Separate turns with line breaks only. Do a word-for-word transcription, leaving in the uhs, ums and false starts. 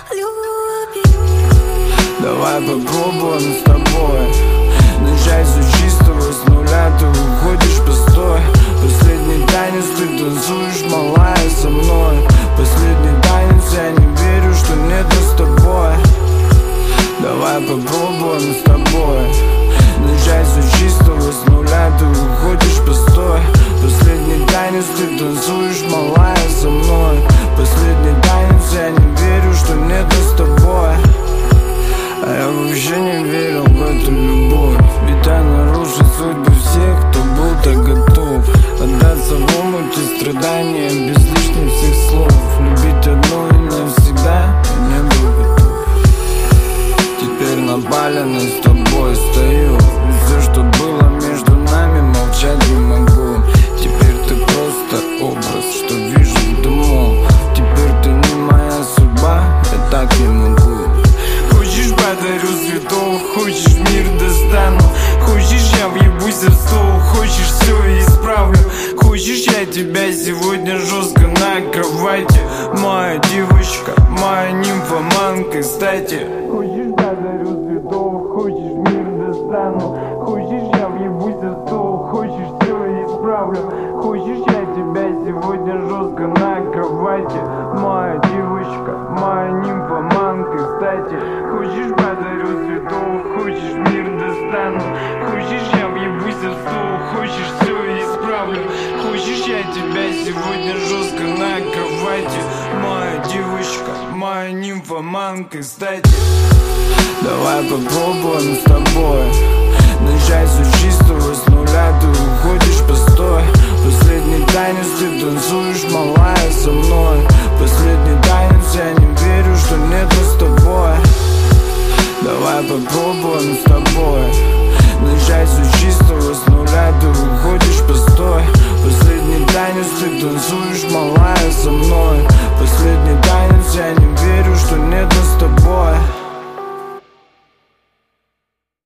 Давай попробуем с тобой начать все чистого, с нуля ты уходишь постой. Последний танец ты танцуешь, малая, со мной. Последний танец, я не верю, что нет нас с тобой. Давай попробуем с тобой начать все чистого, с нуля ты уходишь постой. Последний танец ты танцуешь, малая, со мной. Последний танец, я не верю, что нет нас с тобой. А я вообще не верил в эту любовь, ведь она рушит судьбу всех, кто был так готов отдаться в омут и страдания без лишних всех слов. Любить одну и навсегда я не был готов. Теперь напалено с тобой стою, и все, что было между нами, молчать не могу. Теперь ты просто образ, что вижу в дыму. Теперь ты не моя судьба, я так не могу. Хочешь, подарю цветов, хочешь, мир достану. Хочешь, я въебусь в стол, хочешь, все исправлю. Хочешь, я тебя сегодня жестко на кровати. Моя девочка, моя нимфоманка, кстати. Хочешь, подарю цветов, хочешь, мир достану. Хочешь, я въебусь в стол, хочешь, все исправлю. Хочешь, я тебя сегодня жестко на кровати. Моя девочка, моя нимфоманка, кстати. Хочешь, подарю цветов, хочешь, мир достану. Хочешь, я въебусь в стол, хочешь, все исправлю. Хочешь, я тебя сегодня жестко на кровати. Моя девочка, моя нимфоманка, кстати. Давай попробуем с тобой начать все чистого, с нуля ты уходишь постой. Последний танец ты танцуешь, малая, со мной. Последний танец, я не верю, что нет нас с тобой. Давай попробуем с тобой начать все чистого, с нуля ты уходишь постой. Последний танец ты танцуешь, малая, со мной. Последний танец, я не верю, что нет нас с тобой.